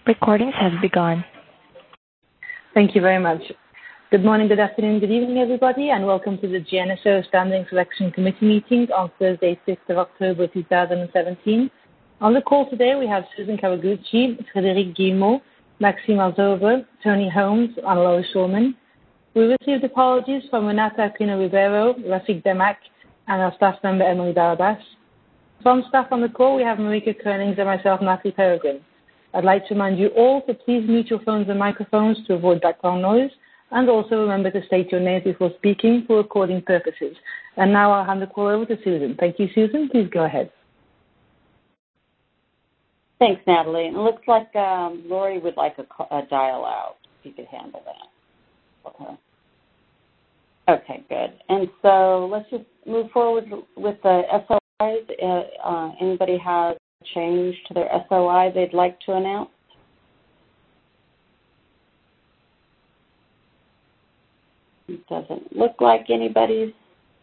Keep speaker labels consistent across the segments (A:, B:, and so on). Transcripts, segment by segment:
A: Recordings have begun.
B: Thank you very much. Good morning, good afternoon, good evening, everybody, and welcome to the GNSO Standing Selection Committee meeting on Thursday, 6th of October, 2017. On the call today, we have Susan Kawaguchi, Frédéric Guillemot, Maxime Alzover, Tony Holmes, and Lois Shulman. We received apologies from Renata Aquino-Ribeiro, Rafik Demak, and our staff member, Emily Barabas. From staff on the call, we have Marika Koenings and myself, Natalie Peregrine. I'd like to remind you all to please mute your phones and microphones to avoid background noise, and also remember to state your name before speaking for recording purposes. And now I'll hand the call over to Susan. Thank you, Susan. Please go ahead.
C: Thanks, Natalie. It looks like Lori would like a dial out, if you could handle that. Okay, good. And so let's just move forward with the SOIs. Anybody have a change to their SOI they'd like to announce? It doesn't look like anybody's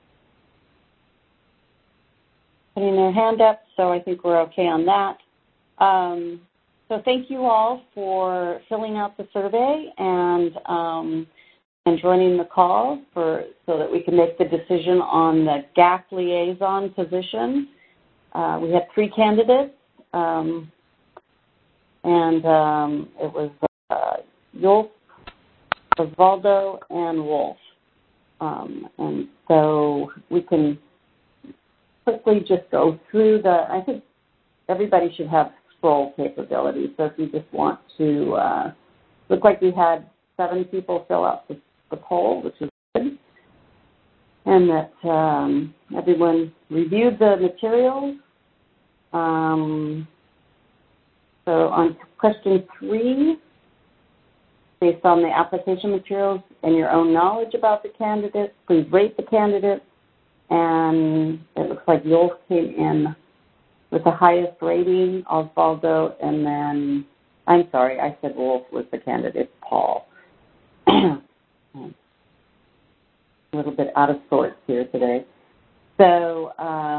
C: putting their hand up, so I think we're okay on that. So thank you all for filling out the survey and joining the call so that we can make the decision on the GAC liaison position. We had 3 candidates, and it was Yulf, Osvaldo, and Wolf. And so we can quickly just go through I think everybody should have scroll capability. So if you just want to, look like we had 7 people fill out the poll, which is good. And that everyone reviewed the materials. So on question 3, based on the application materials and your own knowledge about the candidate, please rate the candidate. And it looks like Yulf came in with the highest rating, Osvaldo, and then, I'm sorry, I said Wolf was the candidate, Paul. A little bit out of sorts here today. So,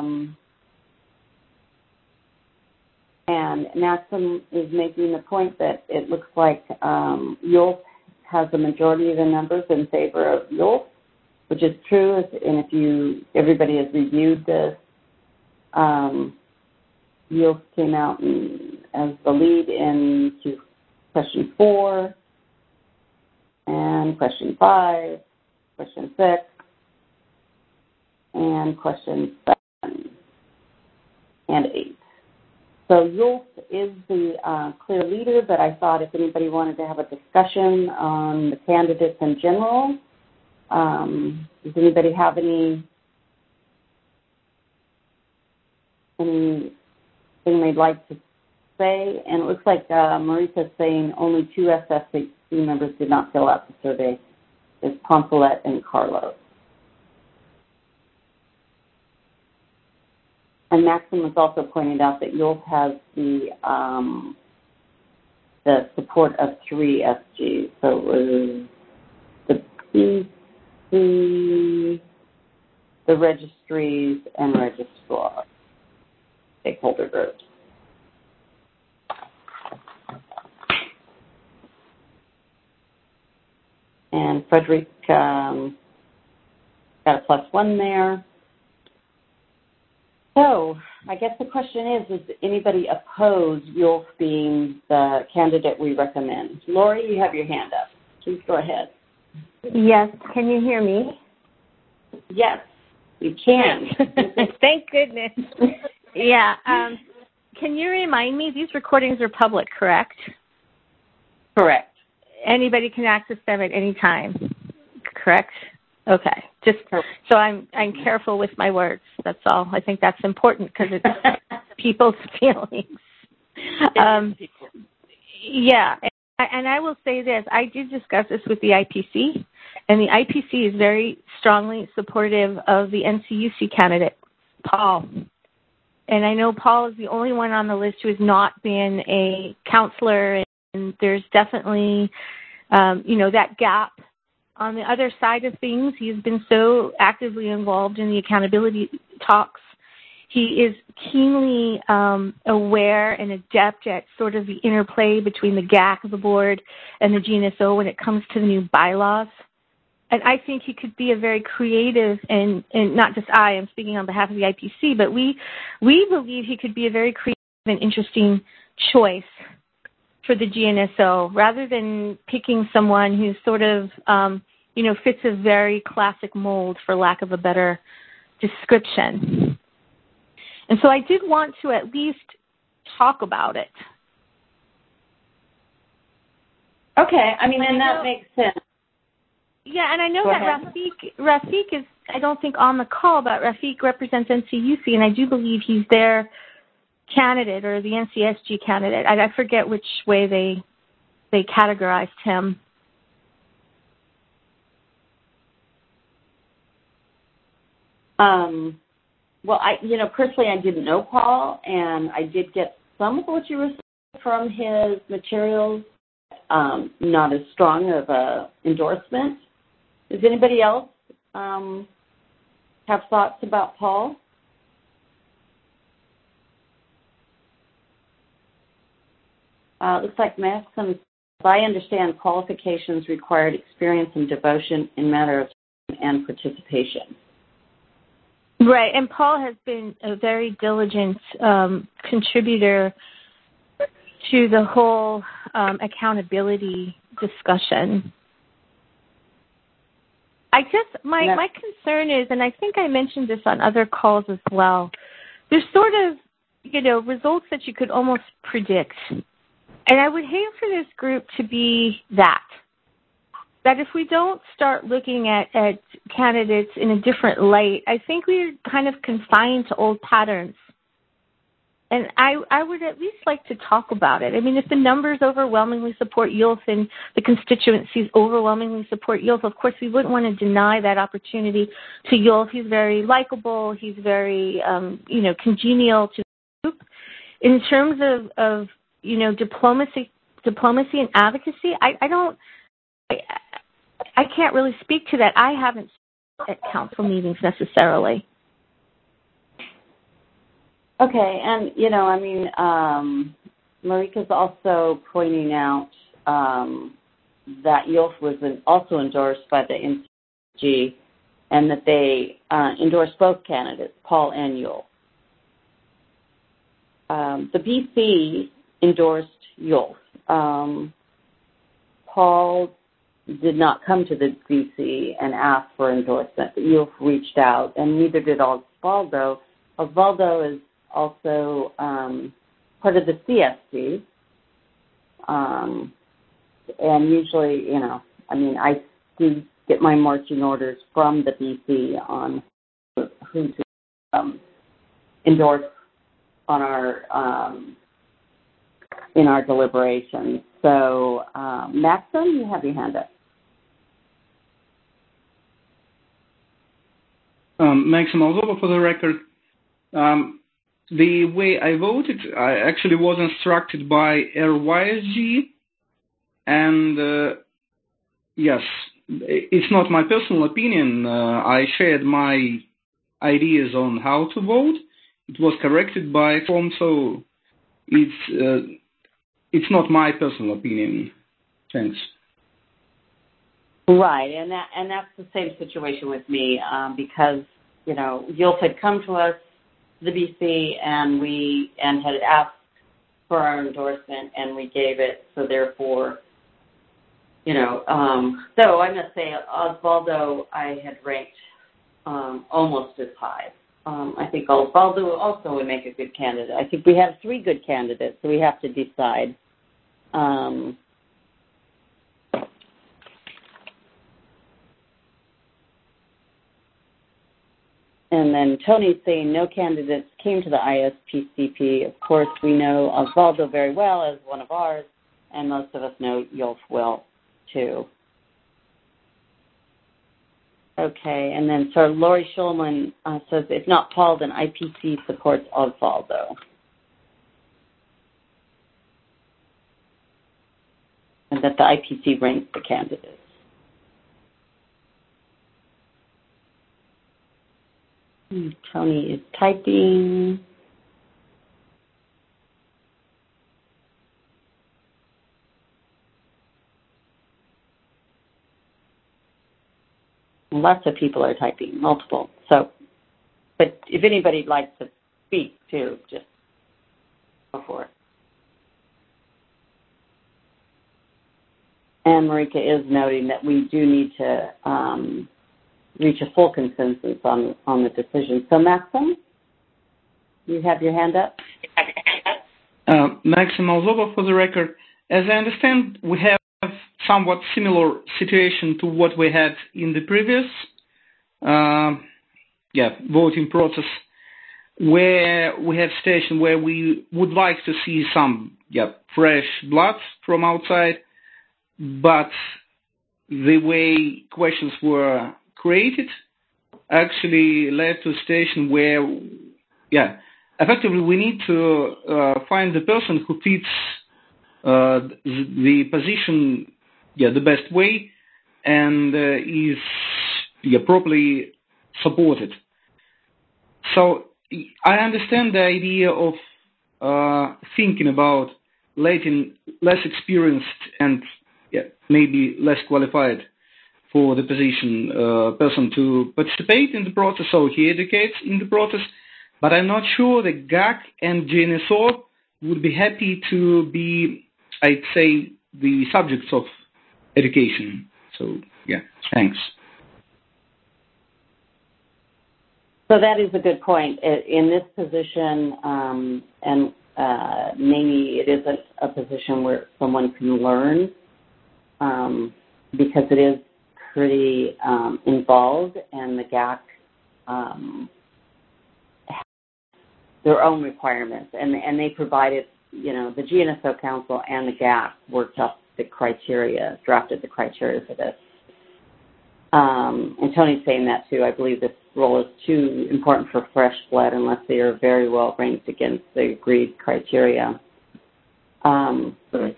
C: and Maxim is making the point that it looks like Yulf has the majority of the numbers in favor of Yulf, which is true. And if everybody has reviewed this, Yulf came out as the lead into question 4, and question 5, question 6, and question 7, and 8. So Yulf is the clear leader, but I thought if anybody wanted to have a discussion on the candidates in general, does anybody have anything they'd like to say? And it looks like Marisa's saying only 2 SFC members did not fill out the survey. It's Poncelet and Carlos. And Maxim was also pointing out that Yulf has the support of 3 SGs. So it was the PC, the registries, and registrar stakeholder groups. And Frederick got a +1 there. So I guess the question is anybody opposed Yulf being the candidate we recommend? Lori, you have your hand up. Please go ahead.
D: Yes. Can you hear me?
C: Yes, we can.
D: Thank goodness. Yeah. Can you remind me, these recordings are public, correct?
C: Correct.
D: Anybody can access them at any time, correct? Okay. Just so I'm careful with my words. That's all. I think that's important because it's people's feelings. Yeah. And I will say this. I did discuss this with the IPC, and the IPC is very strongly supportive of the NCUC candidate, Paul. And I know Paul is the only one on the list who has not been a counselor, and there's definitely, that gap. On the other side of things, he's been so actively involved in the accountability talks He is keenly aware and adept at sort of the interplay between the GAC of the board and the GNSO when it comes to the new bylaws. And I think he could be a very creative, and not just I'm speaking on behalf of the IPC, but we believe he could be a very creative and interesting choice for the GNSO, rather than picking someone who sort of, fits a very classic mold, for lack of a better description. And so I did want to at least talk about it.
C: Okay, and that makes sense.
D: Yeah, and I know that Rafiq is, I don't think on the call, but Rafiq represents NCUC, and I do believe he's their candidate, or the NCSG candidate. I forget which way they categorized him.
C: Well, personally, I didn't know Paul, and I did get some of what you were saying from his materials, not as strong of a endorsement. Does anybody else have thoughts about Paul? Looks like Maxim, as I understand, qualifications required experience and devotion in matter of time and participation.
D: Right, and Paul has been a very diligent contributor to the whole accountability discussion. I guess my concern is, and I think I mentioned this on other calls as well, there's sort of, results that you could almost predict. And I would hate for this group to be that if we don't start looking at candidates in a different light, I think we're kind of confined to old patterns. And I would at least like to talk about it. If the numbers overwhelmingly support Yulf and the constituencies overwhelmingly support Yulf, of course we wouldn't want to deny that opportunity to Yulf. He's very likable. He's very, congenial to the group. In terms of diplomacy and advocacy, I can't really speak to that. I haven't at council meetings necessarily.
C: Okay, and, Marika's also pointing out that Yulf was also endorsed by the NCG, and that they endorsed both candidates, Paul and Yulf. The BC endorsed Yulf. Paul did not come to the BC and ask for endorsement, but Yulf reached out, and neither did Osvaldo. Osvaldo is also part of the CSG, and usually, I do get my marching orders from the BC on who to endorse on our in our deliberations. So, Maxim, you have your hand up.
A: Maxim Alzova, for the record. The way I voted, I actually was instructed by RYSG, and yes, it's not my personal opinion. I shared my ideas on how to vote. It was corrected by form, so it's not my personal opinion. Thanks.
C: Right, and that's the same situation with me, because Yulf had come to us, the BC, and had asked for our endorsement, and we gave it. So therefore, so I must say, Osvaldo I had ranked almost as high. I think Osvaldo also would make a good candidate. I think we have 3 good candidates, so we have to decide. And then Tony's saying no candidates came to the ISPCP. Of course, we know Osvaldo very well as one of ours, and most of us know Yulf well, too. Okay, and then so Lori Schulman says, if not Paul, then IPC supports Osvaldo. And that the IPC ranks the candidates. Tony is typing. Lots of people are typing, multiple. So, but if anybody'd like to speak too, just go for it. And Marika is noting that we do need to reach a full consensus on the decision. So, Maxim, you have your hand up?
A: Maxim Alzova, for the record. As I understand, we have somewhat similar situation to what we had in the previous voting process, where we have station where we would like to see some fresh blood from outside, but the way questions were created actually led to a station where effectively we need to find the person who fits the position the best way and is properly supported. So I understand the idea of thinking about letting less experienced and maybe less qualified for the position person to participate in the process, so he educates in the process. But I'm not sure that GAC and GNSO would be happy to be, I'd say, the subjects of education. So, thanks.
C: So that is a good point. In this position, and maybe it isn't a position where someone can learn, because it is pretty involved, and the GAC has their own requirements, and they provided, the GNSO Council and the GAC worked up the criteria, drafted the criteria for this. And Tony's saying that too. I believe this role is too important for fresh blood unless they are very well ranked against the agreed criteria. Go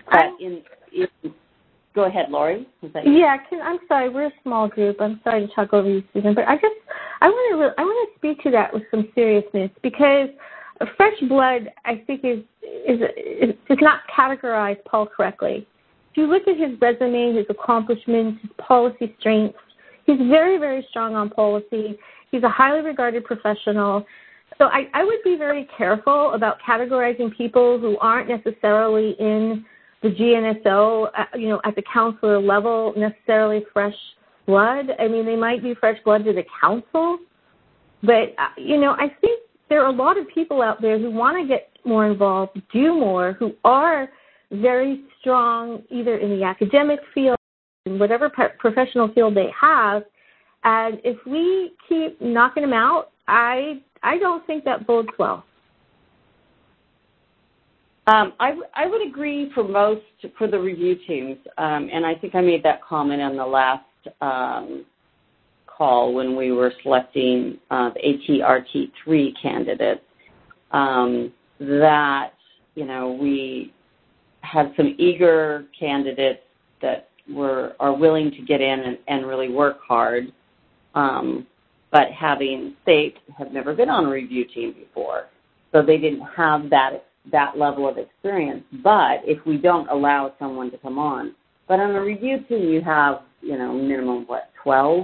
C: ahead, Lori.
D: I'm sorry. We're a small group. I'm sorry to talk over you, Susan, but I want to speak to that with some seriousness, because fresh blood, I think, does not categorize Paul correctly. If you look at his resume, his accomplishments, his policy strengths, he's very, very strong on policy. He's a highly regarded professional. So I would be very careful about categorizing people who aren't necessarily in the GNSO, at the counselor level, necessarily fresh blood. I mean, they might be fresh blood to the council, but, I think there are a lot of people out there who want to get more involved, do more, who are very strong either in the academic field, in whatever professional field they have. And if we keep knocking them out, I don't think that bodes well.
C: I would agree for the review teams, and I think I made that comment on the last call when we were selecting the ATRT3 candidates, that, we have some eager candidates that are willing to get in and really work hard, but they have never been on a review team before, so they didn't have that level of experience. But if we don't allow someone to come on, but on a review team you have, minimum 12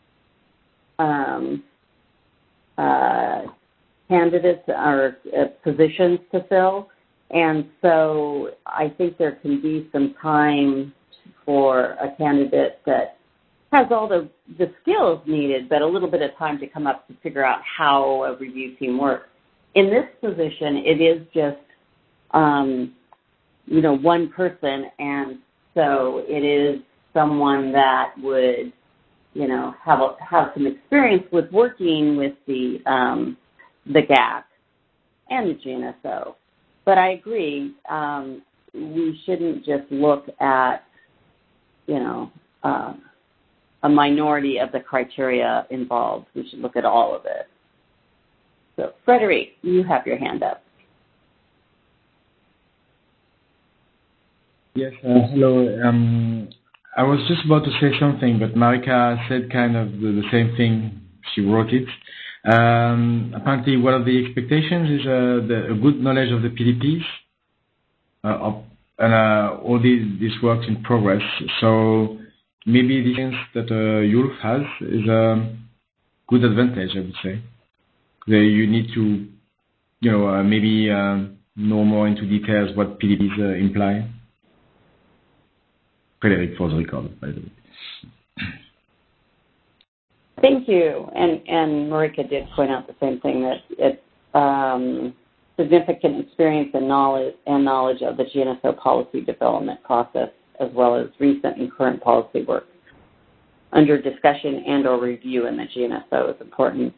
C: candidates or positions to fill, and so I think there can be some time for a candidate that has all the skills needed, but a little bit of time to come up to figure out how a review team works. In this position, it is just, one person, and so it is someone that would, have some experience with working with the GAC and the GNSO. But I agree, we shouldn't just look at, a minority of the criteria involved. We should look at all of it. So, Frederic, you have your hand up.
E: Yes, hello. I was just about to say something, but Marika said kind of the same thing. She wrote it. Apparently, one of the expectations is a good knowledge of the PDPs and all this works in progress. So maybe the sense that Yulf has is a good advantage, I would say. You need to, maybe know more into details what PDPs imply. Frédéric for the record, by the way.
C: Thank you. And Marika did point out the same thing, that it's significant experience and knowledge of the GNSO policy development process, as well as recent and current policy work under discussion and or review in the GNSO is important.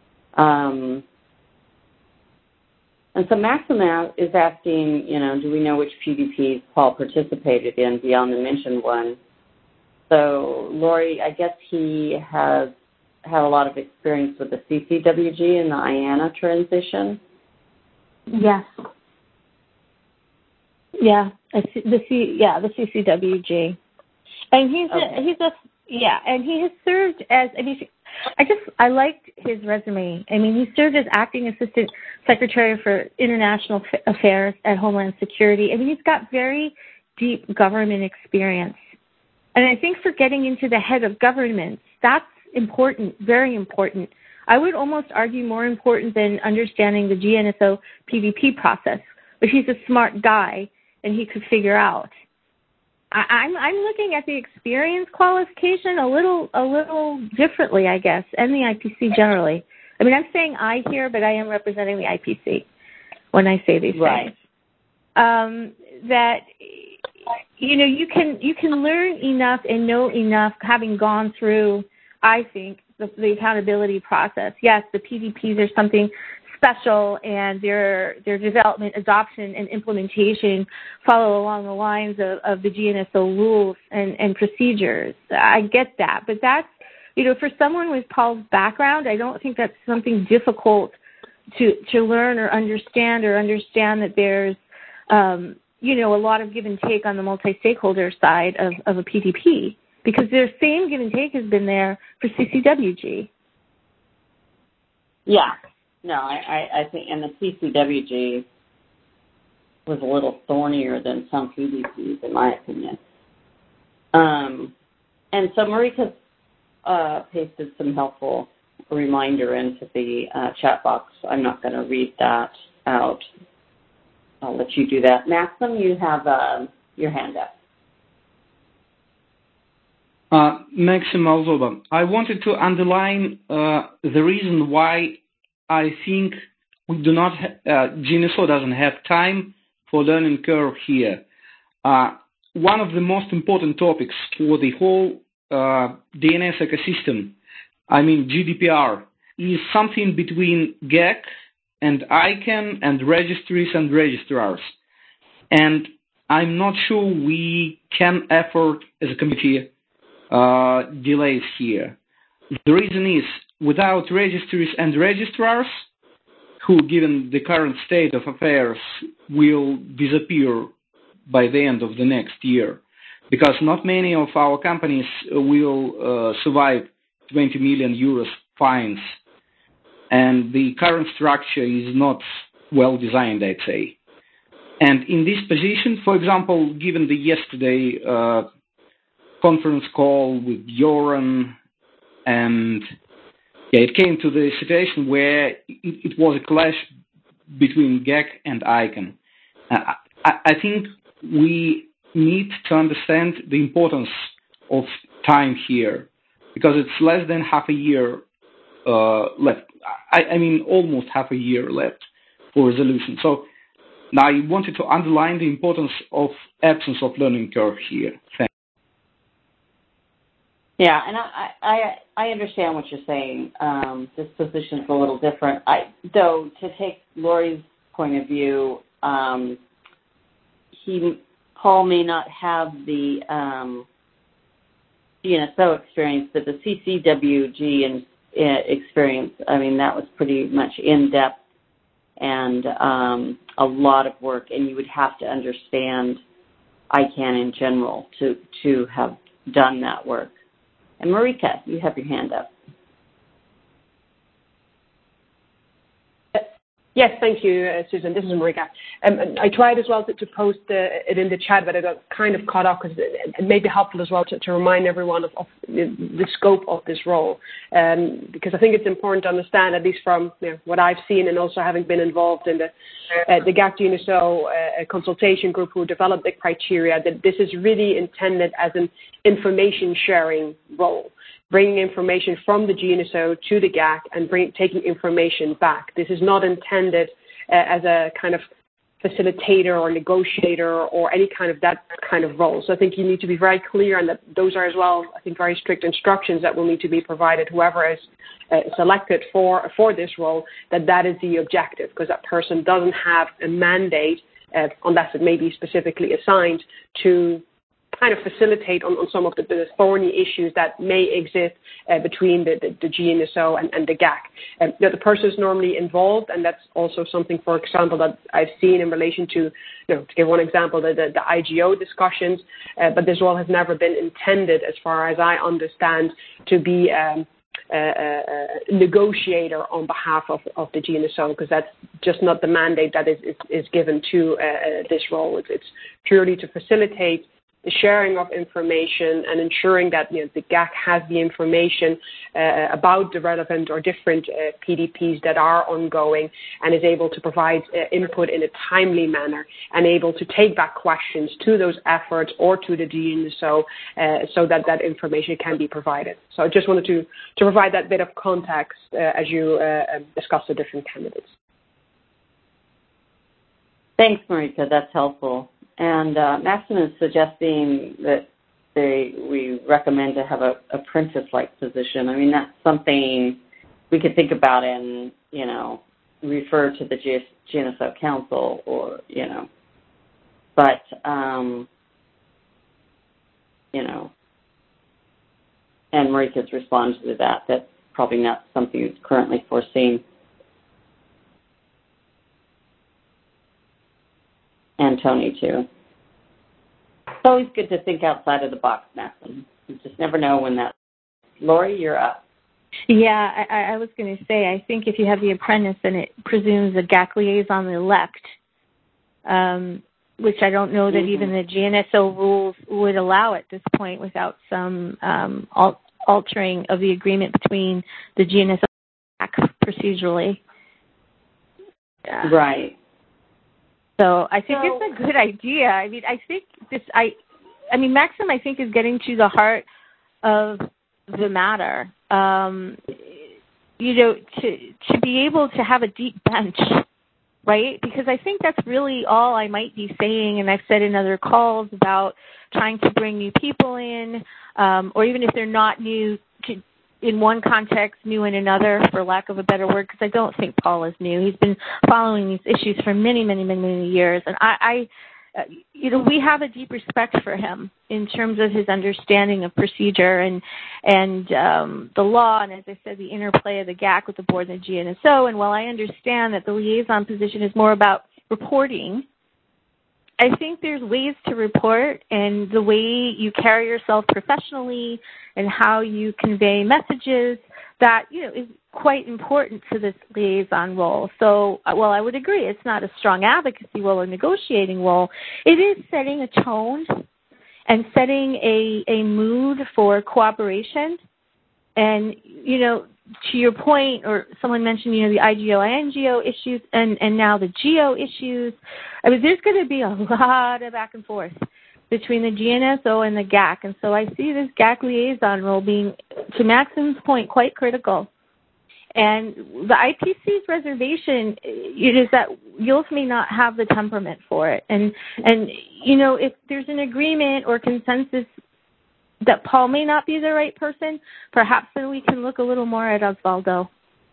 C: And so Maxima is asking, do we know which PDPs Paul participated in beyond the mentioned one? So, Lori, I guess he has had a lot of experience with the CCWG and the IANA transition.
D: Yes. Yeah, the CCWG, and and he has served as. I liked his resume. He served as acting assistant secretary for international affairs at Homeland Security. He's got very deep government experience, and I think for getting into the head of government, that's important, very important. I would almost argue more important than understanding the GNSO PDP process, but he's a smart guy and he could figure out. I'm looking at the experience qualification a little differently, I guess, and the IPC generally. I'm saying I here, but I am representing the IPC when I say these things. That you can learn enough and know enough having gone through, I think, the accountability process. Yes, the PDPs are something special, and their development, adoption, and implementation follow along the lines of the GNSO rules and procedures. I get that, but that's, for someone with Paul's background, I don't think that's something difficult to learn or understand that there's, a lot of give and take on the multi-stakeholder side of a PDP, because their same give and take has been there for CCWG.
C: Yeah. No, I think, and the CCWG was a little thornier than some PDPs, in my opinion. And so Marika's pasted some helpful reminder into the chat box. I'm not going to read that out. I'll let you do that. Maxim, you have your hand up.
A: Maxim Alzoba. I wanted to underline the reason why I think we do not. GNSO doesn't have time for learning curve here. One of the most important topics for the whole DNS ecosystem, GDPR, is something between GEC and ICANN and registries and registrars. And I'm not sure we can afford as a committee delays here. The reason is, without registries and registrars, who, given the current state of affairs, will disappear by the end of the next year, because not many of our companies will survive 20 million euros fines, and the current structure is not well designed, I'd say. And in this position, for example, given the yesterday conference call with Joran, and it came to the situation where it was a clash between GEC and ICANN. I think we need to understand the importance of time here, because it's less than half a year left. Almost half a year left for resolution. So now I wanted to underline the importance of absence of learning curve here. Thanks.
C: Yeah, and I understand what you're saying. This position's a little different. Though, to take Lori's point of view, Paul may not have the GNSO experience, but the CCWG experience, that was pretty much in-depth and a lot of work, and you would have to understand ICANN in general to have done that work. And Marika, you have your hand up.
F: Yes, thank you, Susan. This is Marika. I tried as well to post it in the chat, but I got kind of caught up because it may be helpful as well to remind everyone of the scope of this role. Because I think it's important to understand, at least from what I've seen and also having been involved in the GAC-GNSO consultation group who developed the criteria, that this is really intended as an information sharing role, bringing information from the GNSO to the GAC and taking information back. This is not intended as a kind of facilitator or negotiator or any kind of that kind of role. So I think you need to be very clear, and that those are as well, I think, very strict instructions that will need to be provided, whoever is selected for this role, that is the objective, because that person doesn't have a mandate, unless it may be specifically assigned, to kind of facilitate on some of the thorny issues that may exist between the GNSO and the GAC. The person is normally involved, and that's also something, for example, that I've seen in relation to give one example, the IGO discussions, but this role has never been intended, as far as I understand, to be a negotiator on behalf of the GNSO, because that's just not the mandate that is given to this role. It's purely to facilitate the sharing of information and ensuring that the GAC has the information about the relevant or different PDPs that are ongoing, and is able to provide input in a timely manner, and able to take back questions to those efforts or to the GNSO so that information can be provided. So I just wanted to provide that bit of context as you discuss the different candidates.
C: Thanks, Marika. That's helpful. And Maxim is suggesting that we recommend to have a apprentice-like position. I mean, that's something we could think about and, refer to the GNSO Council or, but, and Marika's responded to that. That's probably not something that's currently foreseen. And Tony, too. It's always good to think outside of the box, Maxim. You just never know when that... Lori, you're up.
D: Yeah, I was going to say, I think if you have the apprentice, then it presumes a GAC liaison elect, which I don't know that even the GNSO rules would allow at this point without some altering of the agreement between the GNSO and GAC procedurally.
C: Right.
D: So I think it's a good idea. I mean, Maxim, I think, is getting to the heart of the matter. To be able to have a deep bench, right? Because I think that's really all I might be saying, and I've said in other calls about trying to bring new people in, or even if they're not new in one context, new in another, for lack of a better word, because I don't think Paul is new. He's been following these issues for many, many, many, many years, and we have a deep respect for him in terms of his understanding of procedure and the law, and as I said, the interplay of the GAC with the board and the GNSO. And while I understand that the liaison position is more about reporting, I think there's ways to report, and the way you carry yourself professionally and how you convey messages that, is quite important to this liaison role. So, while I would agree it's not a strong advocacy role or negotiating role, it is setting a tone and setting a mood for cooperation. And, to your point, or someone mentioned, the IGO, INGO issues, and now the GEO issues. I mean, there's going to be a lot of back and forth between the GNSO and the GAC. And so I see this GAC liaison role being, to Maxim's point, quite critical. And the IPC's reservation is that Yulf may not have the temperament for it. And if there's an agreement or consensus that Paul may not be the right person, perhaps then we can look a little more at Osvaldo.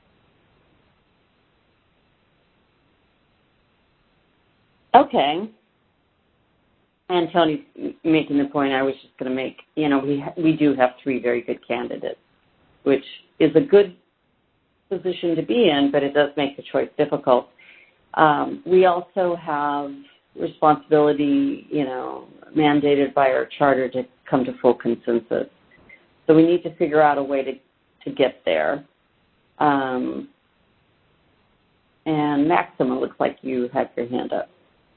C: Okay. And Tony's making the point I was just going to make. We do have 3 very good candidates, which is a good position to be in, but it does make the choice difficult. We also have responsibility, mandated by our charter to come to full consensus. So we need to figure out a way to get there. And Maxim, it looks like you have your hand up.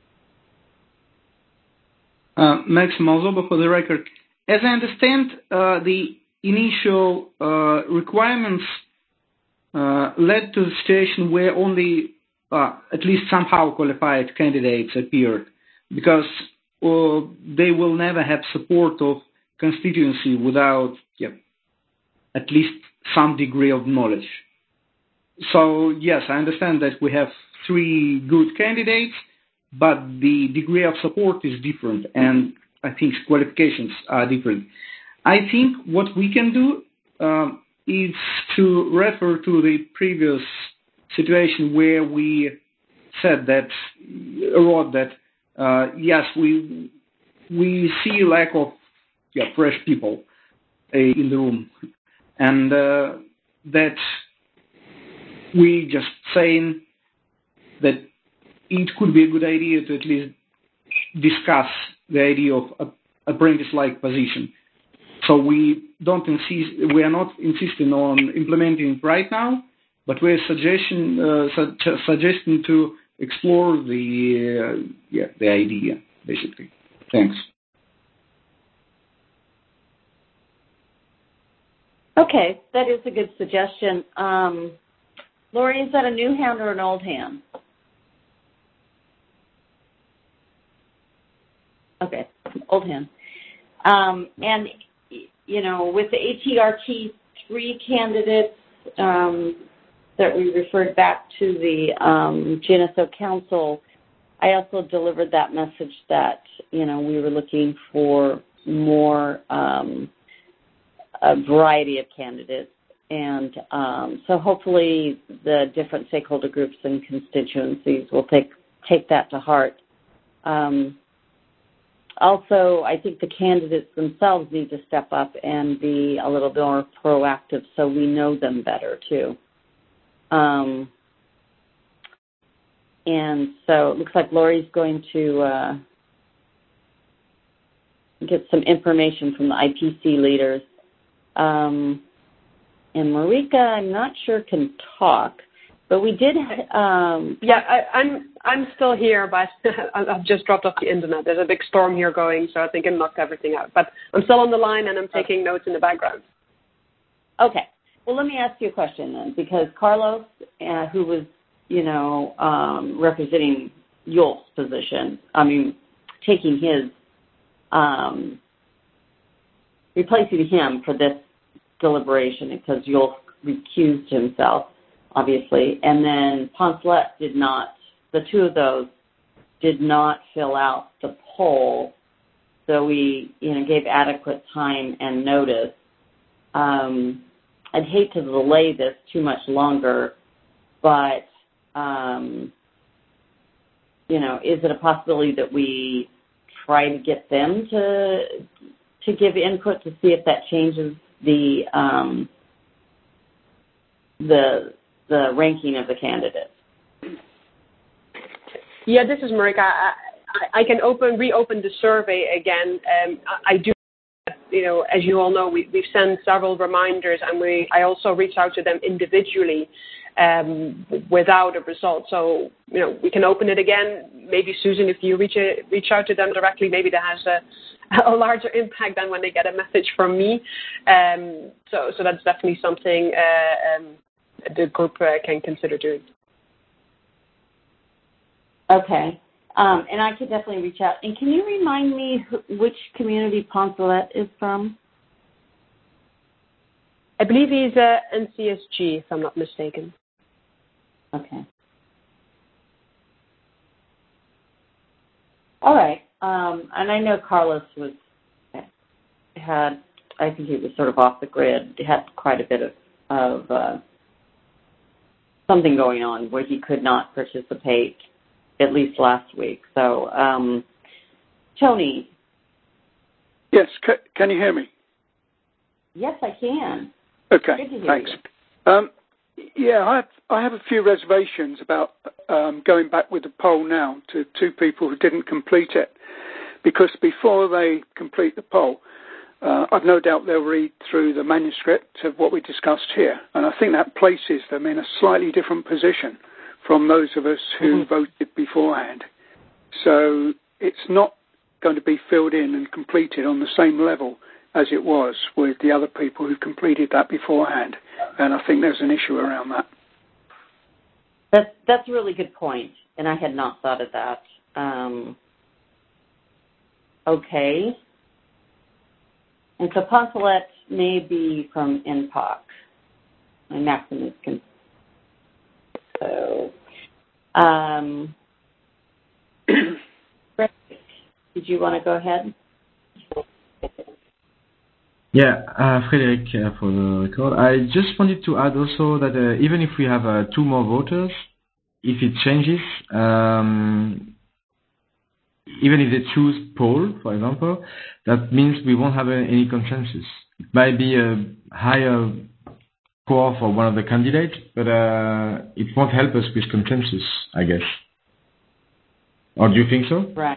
A: Maxim Alzoba, for the record. As I understand, the initial requirements led to the situation where only at least somehow qualified candidates appeared, because they will never have support of constituency without at least some degree of knowledge. So yes, I understand that we have 3 good candidates, but the degree of support is different, and I think qualifications are different. I think what we can do is to refer to the previous situation where we said that, yes, we see lack of fresh people in the room, and that we just saying that it could be a good idea to at least discuss the idea of apprentice-like position. So we are not insisting on implementing it right now, but we're suggesting to explore the idea, basically. Thanks.
C: Okay, that is a good suggestion. Lori, is that a new hand or an old hand? Okay, old hand. And, with the ATRT 3 candidates that we referred back to the GNSO Council, I also delivered that message that, we were looking for more a variety of candidates. And so hopefully the different stakeholder groups and constituencies will take that to heart. Also, I think the candidates themselves need to step up and be a little bit more proactive so we know them better, too. And so it looks like Lori's going to get some information from the IPC leaders. And Marika, I'm not sure can talk, but we did.
F: I'm still here, but I've just dropped off the internet. There's a big storm here going, so I think it knocked everything out. But I'm still on the line and I'm taking notes in the background.
C: Okay. Well, let me ask you a question then, because Carlos, who was, representing Yulf's position, taking his, replacing him for this deliberation because Yulf recused himself, obviously, and then Poncelet did not. The two of those did not fill out the poll, so we, gave adequate time and notice. I'd hate to delay this too much longer, but, is it a possibility that we try to get them to give input to see if that changes the ranking of the candidates?
F: Yeah, this is Marika. I can reopen the survey again. I do, as you all know, we've sent several reminders, and I also reached out to them individually without a result. So, we can open it again. Maybe, Susan, if you reach out to them directly, maybe that has a larger impact than when they get a message from me. So that's definitely something the group can consider doing.
C: Okay. And I could definitely reach out. And can you remind me which community Poncelet is from?
F: I believe he's NCSG, if I'm not mistaken.
C: Okay. All right. And I know Carlos I think he was sort of off the grid. He had quite a bit of something going on where he could not participate, at least last week. So, Tony.
G: Yes, can you hear me?
C: Yes, I can.
G: Okay, thanks. I have a few reservations about going back with the poll now to 2 people who didn't complete it, because before they complete the poll, I've no doubt they'll read through the manuscript of what we discussed here, and I think that places them in a slightly different position from those of us who voted beforehand. So it's not going to be filled in and completed on the same level as it was with the other people who completed that beforehand. And I think there's an issue around that.
C: That's a really good point, and I had not thought of that. Okay. And so Poncelet may be from NPOC. My Maxim is so. Did you want to go ahead?
E: Yeah, Frederick, for the record. I just wanted to add also that even if we have 2 more voters, if it changes, even if they choose Paul, for example, that means we won't have any consensus. It might be a higher score for one of the candidates, but it won't help us with consensus, I guess. Or do you think so?
C: Right.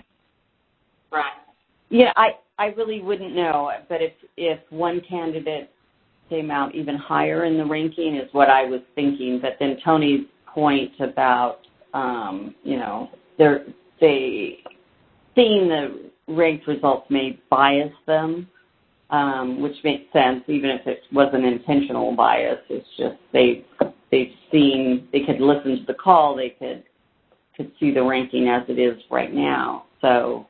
C: Yeah, I really wouldn't know, but if one candidate came out even higher in the ranking is what I was thinking. But then Tony's point about, seeing the ranked results may bias them, which makes sense, even if it wasn't intentional bias. It's just they could listen to the call, they could see the ranking as it is right now. So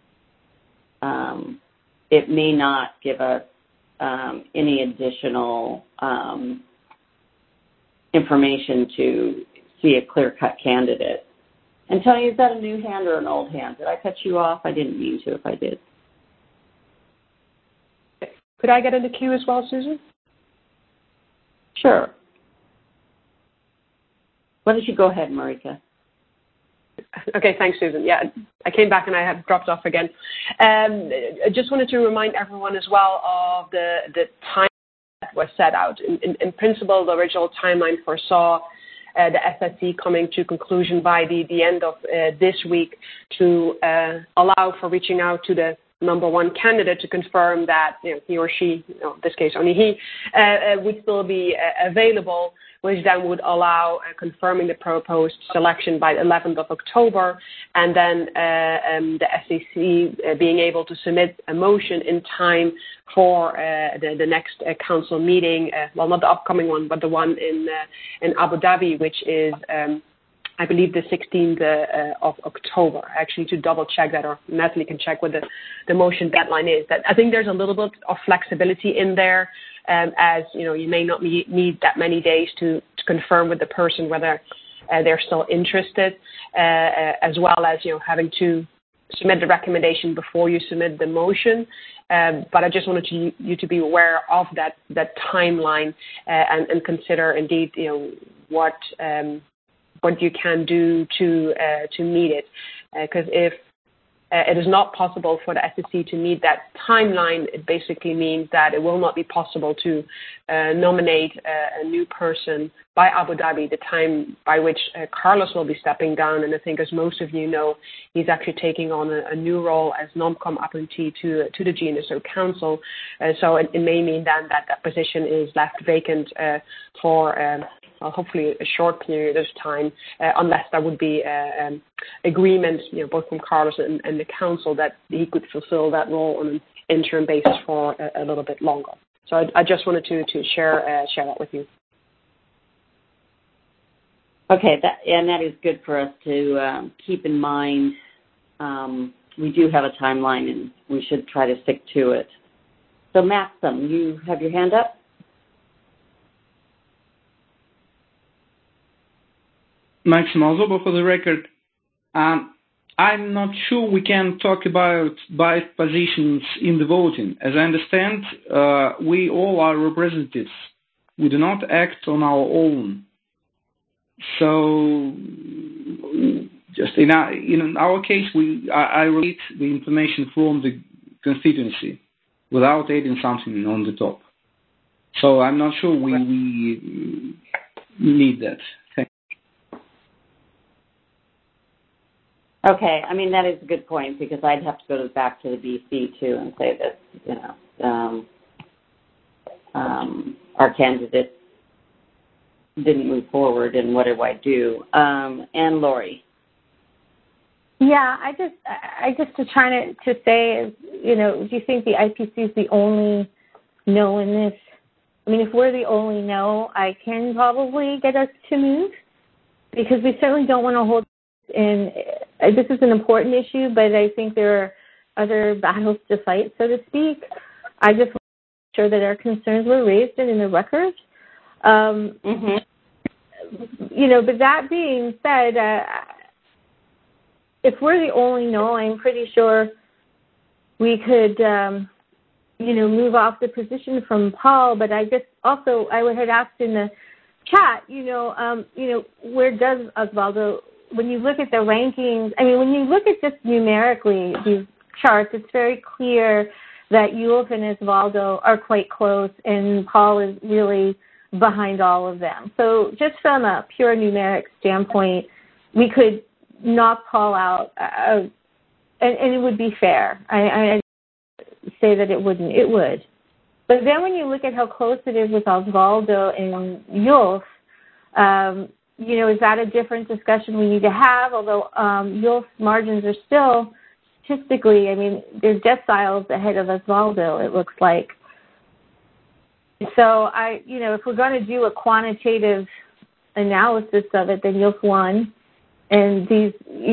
C: it may not give us any additional information to see a clear-cut candidate. And Tony, is that a new hand or an old hand? Did I cut you off? I didn't mean to if I did.
F: Could I get in the queue as well, Susan?
C: Sure. Why don't you go ahead, Marika?
F: Okay, thanks, Susan. Yeah, I came back and I have dropped off again. I just wanted to remind everyone as well of the time that was set out. In principle, the original timeline foresaw the SSC coming to conclusion by the end of this week to allow for reaching out to the number one candidate to confirm that he or she, in this case only he, would still be available, which then would allow confirming the proposed selection by the 11th of October, and then the SEC being able to submit a motion in time for the next council meeting, well, not the upcoming one, but the one in Abu Dhabi, which is I believe the 16th of October. Actually, to double check that, or Natalie can check what the motion deadline is. That I think there's a little bit of flexibility in there, as you may not need that many days to confirm with the person whether they're still interested, as well as having to submit the recommendation before you submit the motion. But I just wanted you to be aware of that timeline and consider indeed what you can do to meet it, because if it is not possible for the SEC to meet that timeline, it basically means that it will not be possible to nominate a new person by Abu Dhabi, the time by which Carlos will be stepping down. And I think, as most of you know, he's actually taking on a new role as non-com appointee to the GNSO Council. So it may mean then that position is left vacant for hopefully a short period of time, unless there would be agreement, both from Carlos and the council, that he could fulfill that role on an interim basis for a little bit longer. So I just wanted to share that with you.
C: Okay, that is good for us to keep in mind. We do have a timeline, and we should try to stick to it. So, Maxim, you have your hand up?
A: Maxim Alzobo, for the record. I'm not sure we can talk about biased positions in the voting. As I understand, we all are representatives. We do not act on our own. So, just in our case, I read the information from the constituency without adding something on the top. So I'm not sure we need that.
C: Okay, I mean, that is a good point, because I'd have to go back to the BC too and say that our candidate didn't move forward, and what do I do? And Lori.
D: Yeah, I just to try to say is, do you think the IPC is the only no in this? I mean, if we're the only no, I can probably get us to move, because we certainly don't want to hold in. This is an important issue, but I think there are other battles to fight, so to speak. I just want to make sure that our concerns were raised and in the record. But that being said, if we're the only no, I'm pretty sure we could, move off the position from Paul. But I had asked in the chat, where does Osvaldo, when you look at the rankings, when you look at just numerically these charts, it's very clear that Yulf and Osvaldo are quite close, and Paul is really behind all of them. So just from a pure numeric standpoint, we could knock Paul out, and it would be fair. I say that it wouldn't. It would. But then when you look at how close it is with Osvaldo and Yulf, is that a different discussion we need to have? Although Yulf's margins are still, statistically, there's deciles ahead of Osvaldo, it looks like. So if we're going to do a quantitative analysis of it, then Yulf won. And these,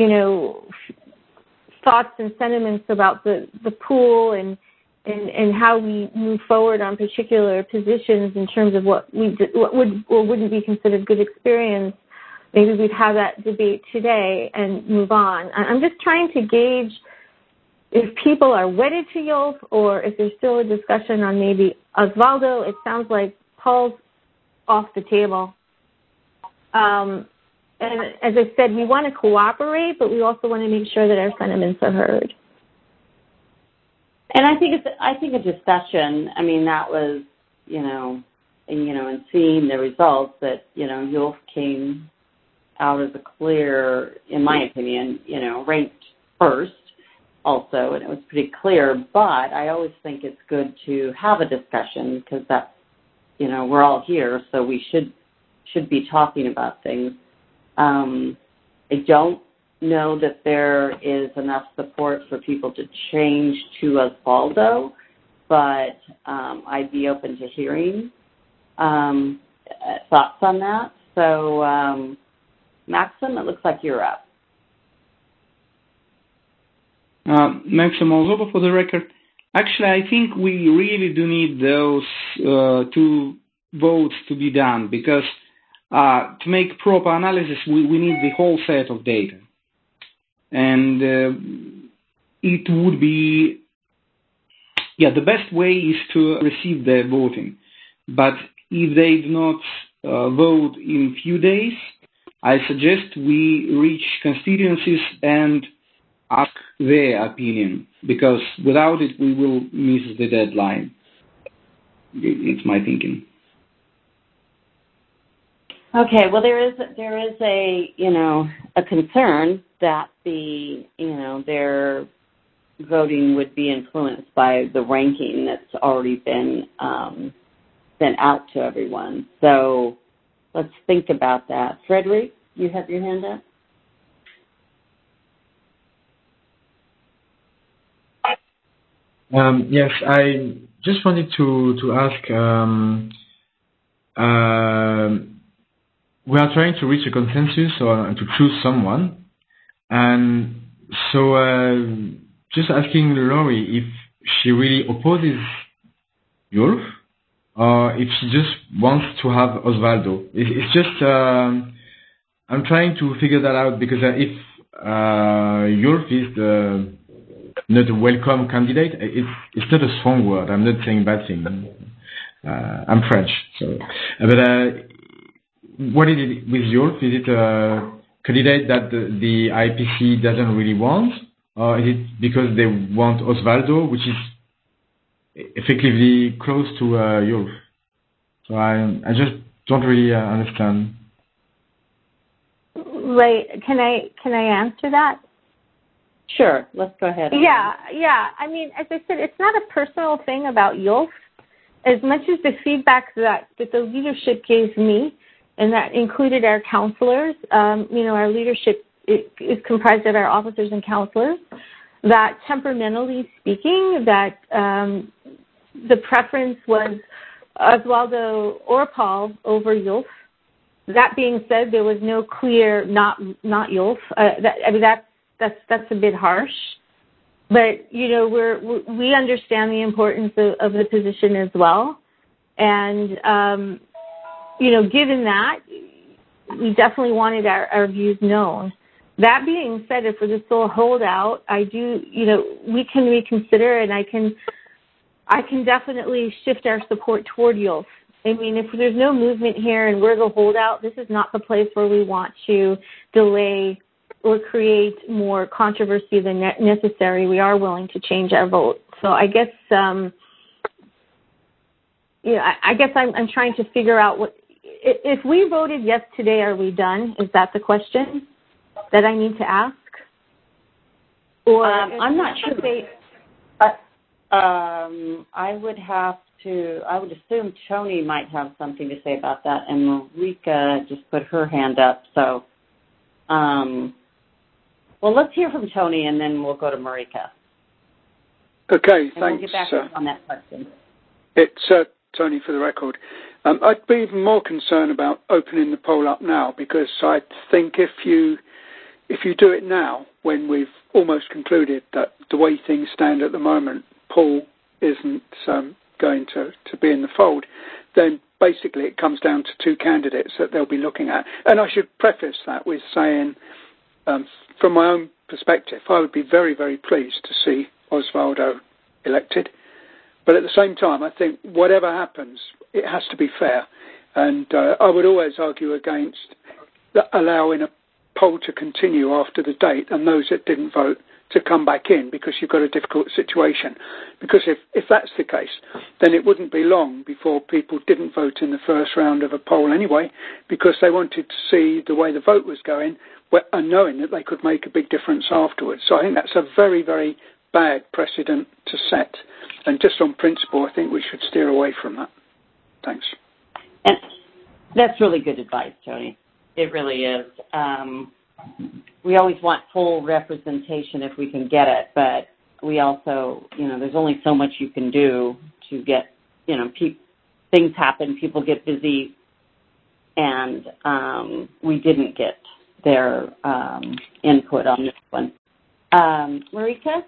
D: thoughts and sentiments about the pool and how we move forward on particular positions in terms of what would or wouldn't be considered good experience, maybe we'd have that debate today and move on. I'm just trying to gauge if people are wedded to Yulf or if there's still a discussion on maybe Osvaldo. It sounds like Paul's off the table. And as I said, we want to cooperate, but we also want to make sure that our sentiments are heard.
C: And I think a discussion, that was, and seeing the results that, Yulf came out as a clear, in my opinion, ranked first also, and it was pretty clear. But I always think it's good to have a discussion because that's, we're all here, so we should be talking about things. I don't know that there is enough support for people to change to Osvaldo, but I'd be open to hearing thoughts on that. So, Maxim, it looks like you're up.
A: Maxim Molzoba, for the record. Actually, I think we really do need those two votes to be done, because to make proper analysis, we need the whole set of data. And it would be, the best way is to receive their voting. But if they do not vote in few days, I suggest we reach constituencies and ask their opinion, because without it, we will miss the deadline. It's my thinking.
C: Okay, well, there is a concern that their voting would be influenced by the ranking that's already been sent out to everyone. So let's think about that. Frederick, you have your hand up?
E: Yes, I just wanted to ask. We are trying to reach a consensus or to choose someone, and so just asking Lori if she really opposes Yulf, or if she just wants to have Osvaldo. It's just I'm trying to figure that out, because if Yulf is not a welcome candidate, it's not a strong word. I'm not saying bad thing. I'm French, so but. What is it with Yulf? Is it a candidate that the IPC doesn't really want? Or is it because they want Osvaldo, which is effectively close to Yulf? So I just don't really understand.
D: Right. Can I answer that?
C: Sure. Let's go ahead.
D: Yeah. As I said, it's not a personal thing about Yulf. As much as the feedback that the leadership gave me, and that included our counselors. Our leadership is comprised of our officers and counselors, that temperamentally speaking, that the preference was Osvaldo or Paul over Yulf. That being said, there was no clear not Yulf. That's a bit harsh. But, we understand the importance of the position as well. And, given that, we definitely wanted our views known. That being said, if we're still a holdout, we can reconsider, and I can definitely shift our support toward Yulf. I mean, if there's no movement here and we're the holdout, this is not the place where we want to delay or create more controversy than necessary. We are willing to change our vote. So I guess, I'm trying to figure out if we voted yes today, are we done? Is that the question that I need to ask? Or
C: I'm not sure. I would assume Tony might have something to say about that, and Marika just put her hand up. So, let's hear from Tony, and then we'll go to Marika.
G: Okay,
C: and
G: thanks.
C: We'll get back on that question.
G: It's Tony for the record. I'd be even more concerned about opening the poll up now, because I think if you do it now, when we've almost concluded that the way things stand at the moment, Paul isn't going to be in the fold, then basically it comes down to two candidates that they'll be looking at. And I should preface that with saying, from my own perspective, I would be very, very pleased to see Osvaldo elected. But at the same time, I think whatever happens, it has to be fair. And I would always argue against allowing a poll to continue after the date and those that didn't vote to come back in, because you've got a difficult situation. Because if that's the case, then it wouldn't be long before people didn't vote in the first round of a poll anyway, because they wanted to see the way the vote was going and knowing that they could make a big difference afterwards. So I think that's a very, very bad precedent to set. And just on principle, I think we should steer away from that. Thanks.
C: And that's really good advice, Tony. It really is. We always want full representation if we can get it, but we also, there's only so much you can do to get, things happen, people get busy, and we didn't get their input on this one. Marika?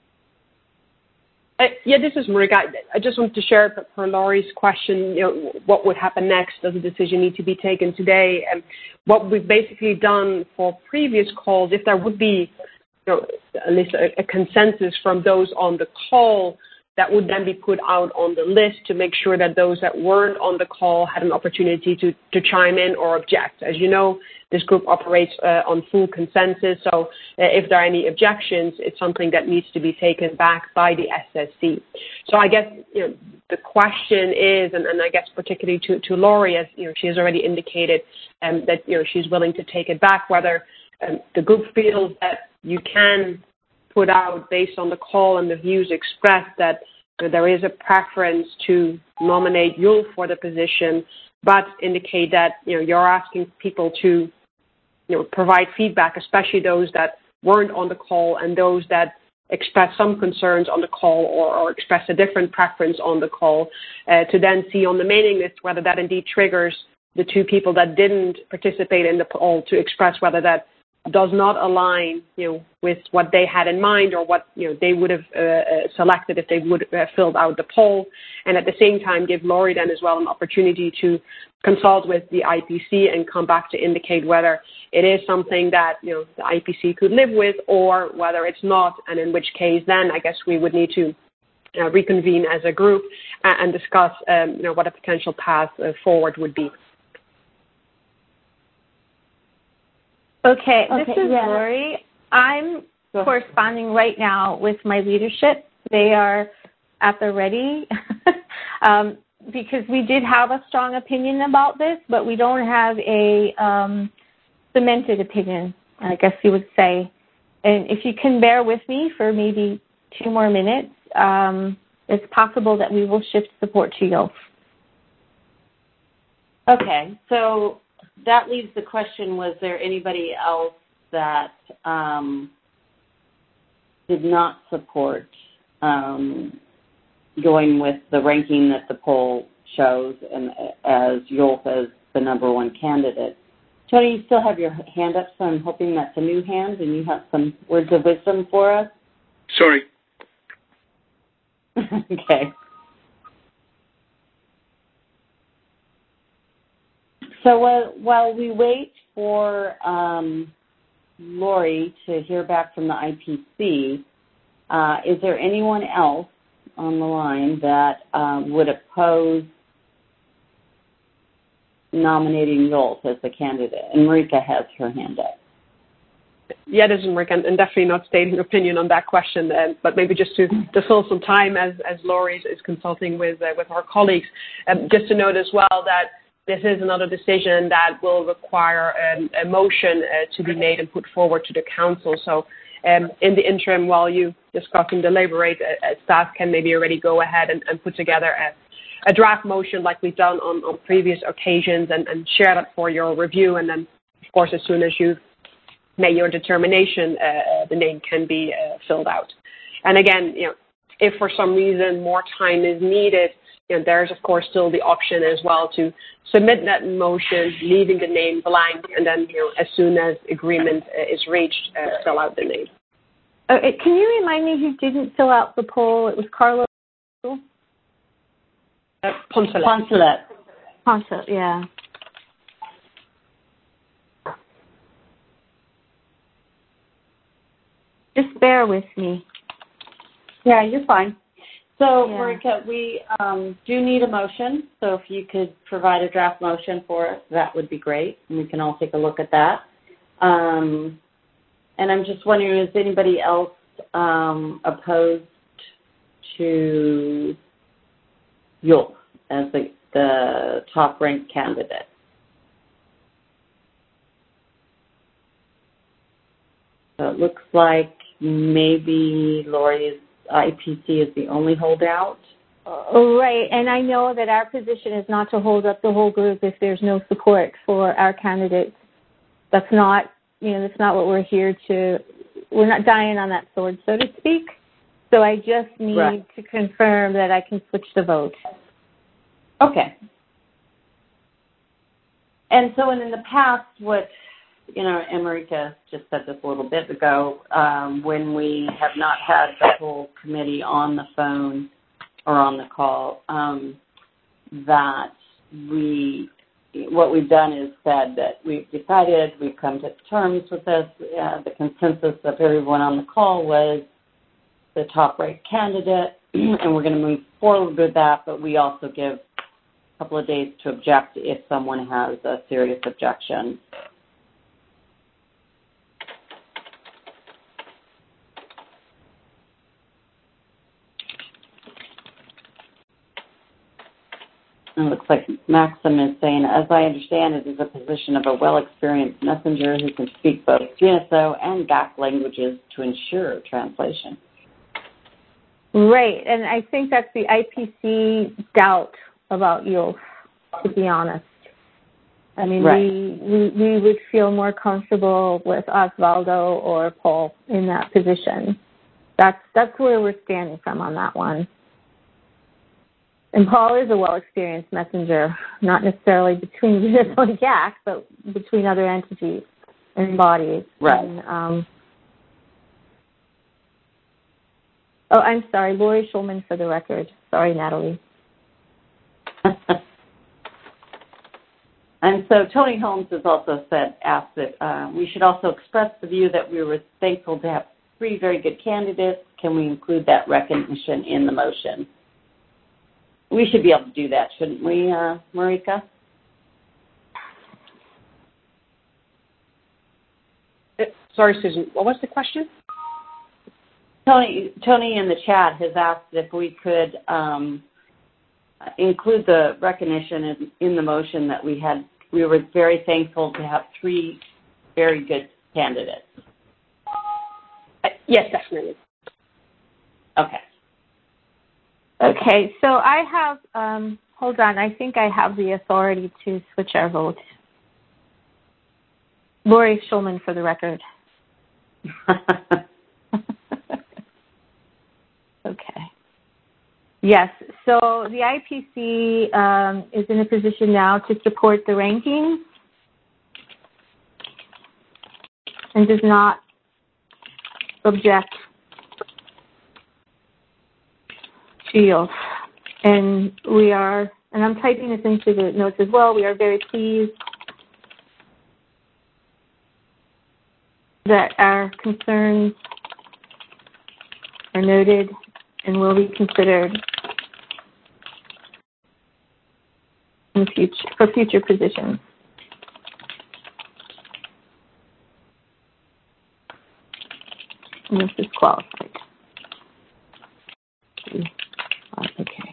F: This is Marika. I just want to share for Laurie's question, what would happen next? Does a decision need to be taken today? And what we've basically done for previous calls, if there would be at least a consensus from those on the call, that would then be put out on the list to make sure that those that weren't on the call had an opportunity to chime in or object. As you know, this group operates on full consensus, so if there are any objections, it's something that needs to be taken back by the SSC. So I guess the question is, and I guess particularly to Laurie, as she has already indicated that she's willing to take it back, whether the group feels that you can put out based on the call and the views expressed that there is a preference to nominate Yulf for the position, but indicate that you're asking people to provide feedback, especially those that weren't on the call and those that express some concerns on the call or express a different preference on the call, to then see on the mailing list whether that indeed triggers the two people that didn't participate in the poll to express whether that does not align, with what they had in mind or what, they would have selected if they would have filled out the poll. And at the same time, give Laurie then as well an opportunity to consult with the IPC and come back to indicate whether it is something that, the IPC could live with or whether it's not. And in which case, then I guess we would need to reconvene as a group and discuss, what a potential path forward would be.
D: Okay, this is Laurie. I'm corresponding right now with my leadership. They are at the ready because we did have a strong opinion about this, but we don't have a cemented opinion, I guess you would say. And if you can bear with me for maybe 2 more minutes, it's possible that we will shift support to Yulf.
C: Okay, so that leaves the question, was there anybody else that did not support going with the ranking that the poll shows and as Yulf as the number one candidate? Tony, you still have your hand up, so I'm hoping that's a new hand and you have some words of wisdom for us.
G: Sorry.
C: Okay. So while we wait for Lori to hear back from the IPC, is there anyone else on the line that would oppose nominating Yulf as the candidate? And Marika has her hand up.
F: Yeah, this is Marika, and definitely not stating an opinion on that question, but maybe just to fill some time as Lori is consulting with our colleagues, just to note as well that this is another decision that will require a motion to be made and put forward to the council. So in the interim, while you discuss and deliberate, staff can maybe already go ahead and put together a draft motion like we've done on previous occasions and share that for your review. And then, of course, as soon as you've made your determination, the name can be filled out. And again, if for some reason more time is needed, there's, of course, still the option as well to submit that motion, leaving the name blank, and then, as soon as agreement is reached, fill out the name.
D: Can you remind me who didn't fill out the poll? It was Carlos?
C: Poncelet.
D: Poncelet, yeah. Just bear with me.
C: Yeah, you're fine. So, yeah. Marika, we do need a motion, so if you could provide a draft motion for us, that would be great, and we can all take a look at that. And I'm just wondering, is anybody else opposed to Yulf as the top-ranked candidate? So it looks like maybe Lori's IPC is the only holdout.
D: Right, and I know that our position is not to hold up the whole group if there's no support for our candidates. That's not, that's not what we're here to. We're not dying on that sword, so to speak. So I just need to confirm that I can switch the vote.
C: Okay. And so, in the past, what and Marika just said this a little bit ago, when we have not had the whole committee on the phone or on the call, that what we've done is said that we've decided, we've come to terms with this. The consensus of everyone on the call was the top-ranked candidate, and we're going to move forward with that, but we also give a couple of days to object if someone has a serious objection. It looks like Maxim is saying, as I understand, it is a position of a well-experienced messenger who can speak both GNSO and GAC languages to ensure translation.
D: Right, and I think that's the IPC doubt about Yulf, to be honest. I mean, we would feel more comfortable with Osvaldo or Paul in that position. That's where we're standing from on that one. And Paul is a well-experienced messenger, not necessarily between GNSO and GAC, but between other entities and bodies.
C: Right.
D: And, I'm sorry, Lori Schulman for the record. Sorry, Natalie.
C: And so Tony Holmes has also asked that we should also express the view that we were thankful to have 3 very good candidates. Can we include that recognition in the motion? We should be able to do that, shouldn't we, Marika?
F: Sorry, Susan. What was the question?
C: Tony in the chat has asked if we could include the recognition in the motion that we were very thankful to have 3 very good candidates.
F: Yes, definitely.
C: Okay.
D: Okay, so I have, hold on, I think I have the authority to switch our vote. Lori Schulman for the record. Okay. Yes, so the IPC is in a position now to support the rankings and does not object to yield. And we are, and I'm typing this into the notes as well, we are very pleased that our concerns are noted and will be considered in the future, for future positions. And this is qualified. Okay.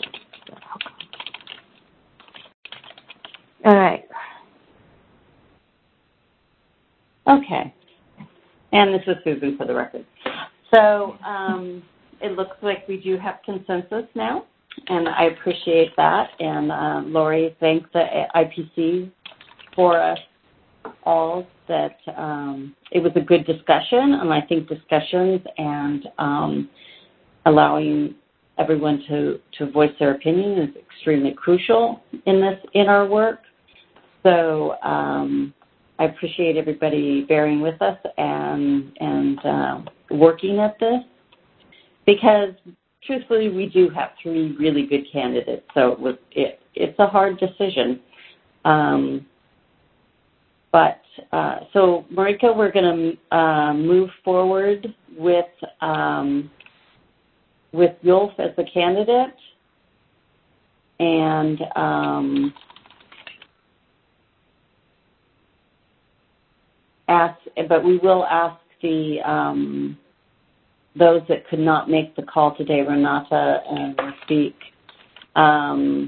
D: All right.
C: Okay. And this is Susan for the record. So it looks like we do have consensus now, and I appreciate that. And Lori, thanks the IPC for us all that it was a good discussion, and I think discussions and allowing everyone to voice their opinion is extremely crucial in our work. So I appreciate everybody bearing with us and working at this, because truthfully we do have 3 really good candidates. So it's a hard decision. But so Marika, we're going to move forward with Yulf as the candidate, and but we will ask the those that could not make the call today, Renata and Speak, and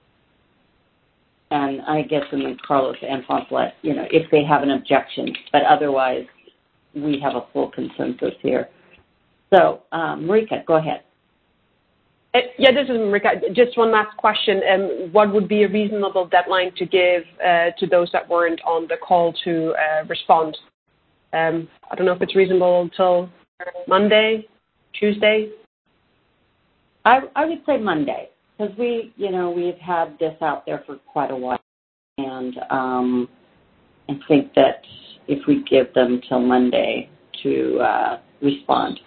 C: I guess and then Carlos and Fonflet, if they have an objection, but otherwise we have a full consensus here. So Marika, go ahead.
F: Yeah, this is Marika. Just one last question. What would be a reasonable deadline to give to those that weren't on the call to respond? I don't know if it's reasonable until Monday, Tuesday.
C: I would say Monday, because we've had this out there for quite a while, and I think that if we give them till Monday to respond.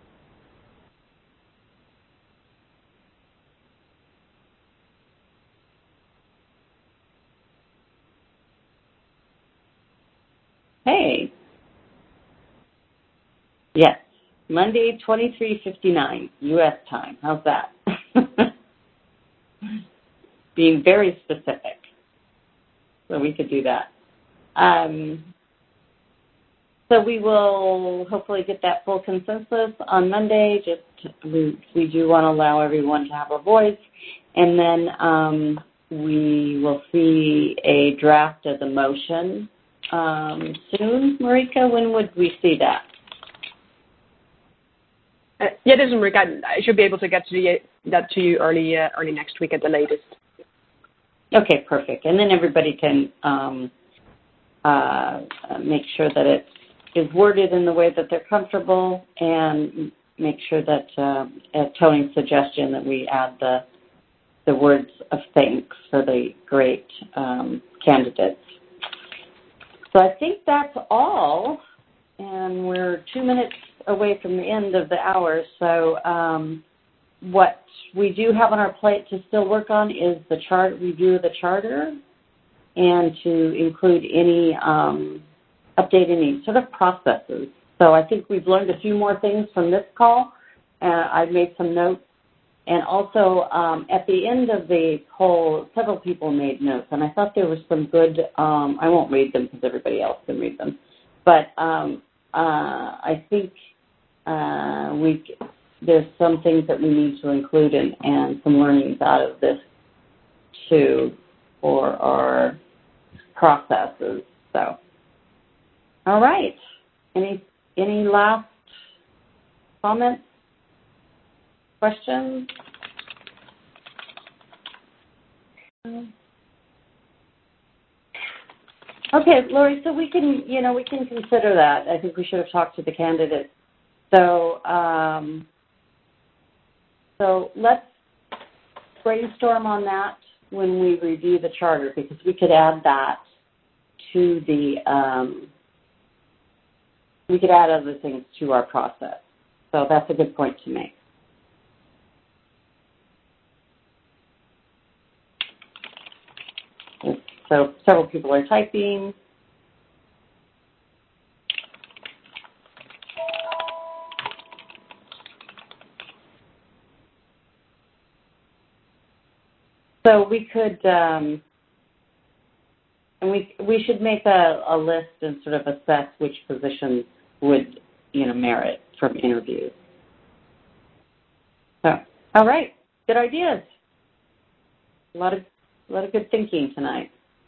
C: Hey. Yes. Monday, 23:59 U.S. time. How's that? Being very specific. So we could do that. So we will hopefully get that full consensus on Monday. We do want to allow everyone to have a voice. And then we will see a draft of the motion soon. Marika, when would we see that?
F: Yeah, this is Marika. I should be able to get that to you early next week at the latest.
C: Okay, perfect. And then everybody can make sure that it is worded in the way that they're comfortable, and make sure that at Tony's suggestion that we add the words of thanks for the great candidates. So I think that's all, and we're 2 minutes away from the end of the hour. So what we do have on our plate to still work on is the review of the charter, and to include any update any sort of processes. So I think we've learned a few more things from this call. I've made some notes. And also, at the end of the poll, several people made notes, and I thought there was some good, I won't read them because everybody else can read them, but I think there's some things that we need to include and some learnings out of this too for our processes. So, all right. Any last comments? Questions? Okay, Lori, so we can consider that. I think we should have talked to the candidate. So let's brainstorm on that when we review the charter, because we could add that to we could add other things to our process. So that's a good point to make. So several people are typing. So we could, and we should make a list and sort of assess which positions would, merit from interviews. So, all right, good ideas. A lot of good thinking tonight.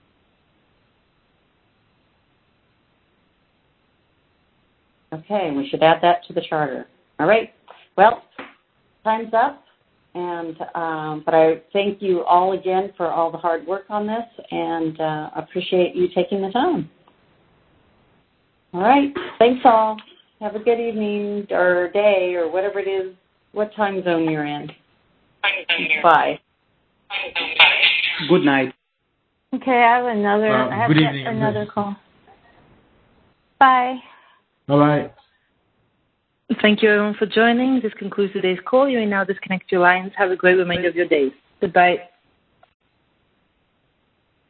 C: Okay, we should add that to the charter. All right. Well, time's up, and but I thank you all again for all the hard work on this, and appreciate you taking the time. All right. Thanks all. Have a good evening or day or whatever it is, what time zone you're in. Bye.
A: Good night.
D: Okay, I have another call. Bye.
E: Bye-bye.
B: Thank you, everyone, for joining. This concludes today's call. You may now disconnect your lines. Have a great remainder of your day. Goodbye.